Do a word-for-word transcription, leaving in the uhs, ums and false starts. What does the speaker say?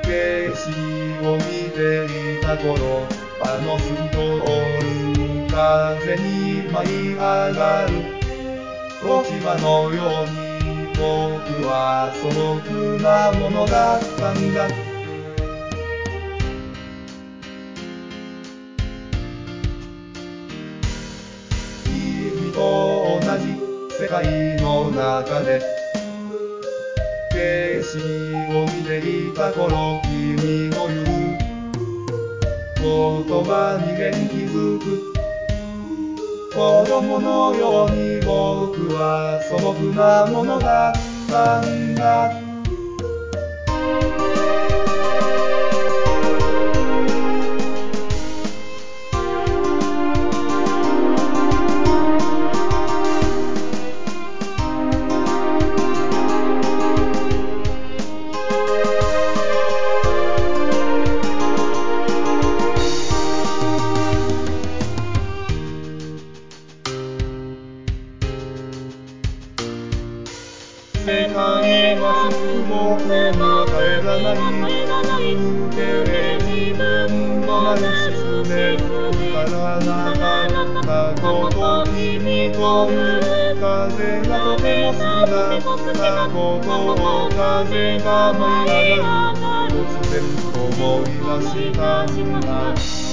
景色を見ていた頃、あの透き通る風に舞い上がる落ち葉のように僕は素朴なものだったんだ。君と同じ世界の中で景色を見ていた頃、君の言う言葉に元気づく子供のように僕は素朴なものだったんだ。世界は僕の帰らないけれ自分のなるすべからなかったこと、君という風がとても好きだったことを、風が舞い上がる突然思い出したんだ。